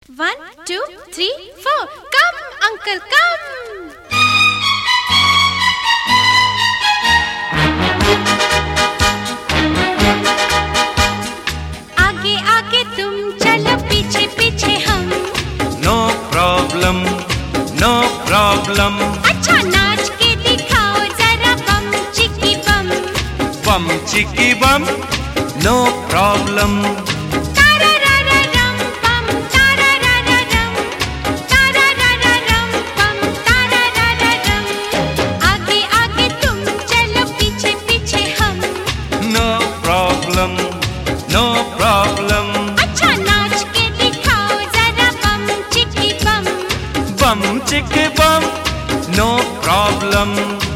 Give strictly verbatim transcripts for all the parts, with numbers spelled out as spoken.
One, two, three, four. Come, uncle, come. आगे आगे तुम चलो, पीछे पीछे हम. No problem, no problem. अच्छा नाच के दिखाओ जरा बम चिकी बम. Bum chicky bum, no problem. No problem. अच्छा नाच के दिखाओ जरा बम चिकी बम. Bum chicky bum, no problem.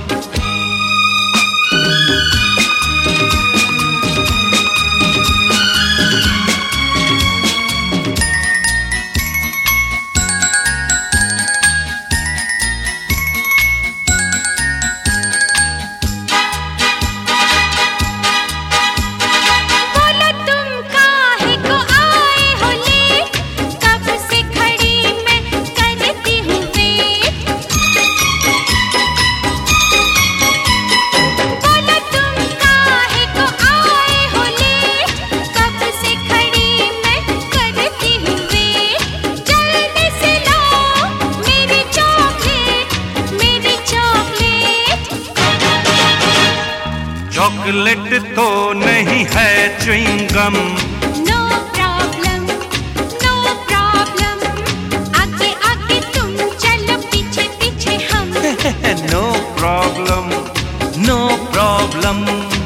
Chocolate तो नहीं है chewing gum. No problem, no problem. आगे आगे तुम चलो, पीछे पीछे हम. No problem, no problem.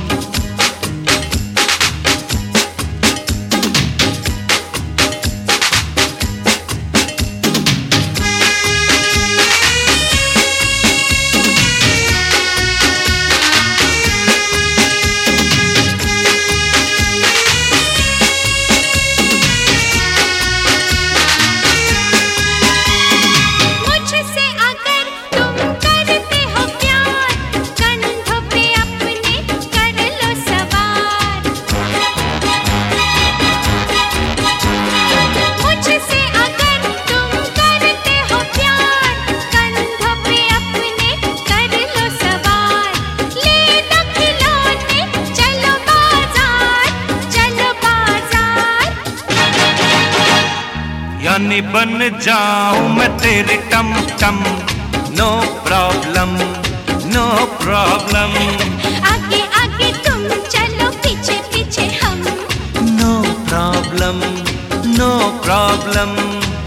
यानी बन जाऊं मैं तेरी टम टम. No problem, no problem. आगे आगे तुम चलो, पीछे पीछे हम. No problem, no problem.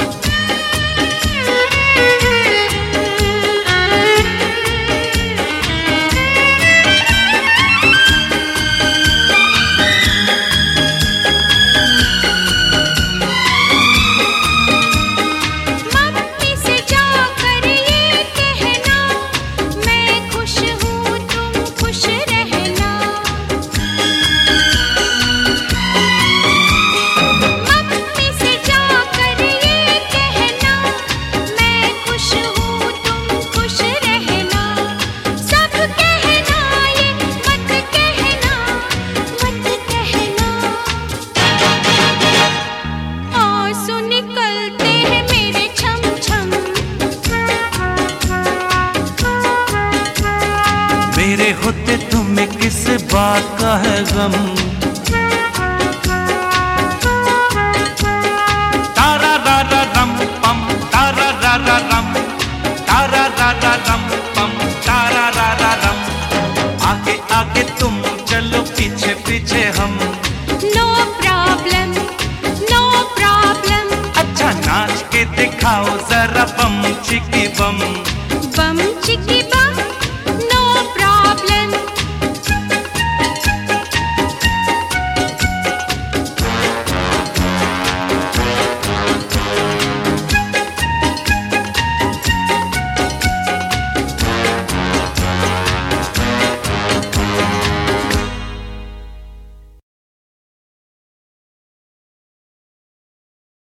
मेरे होते तुम्हें किस बात का है गम. तारा रा रा रम पम, तारा रा रा रम, तारा रा रा रम पम, तारा रा रा रम. आगे आगे तुम चलो, पीछे पीछे हम. No problem, no problem. अच्छा नाच के दिखाओ जरा बम चिकी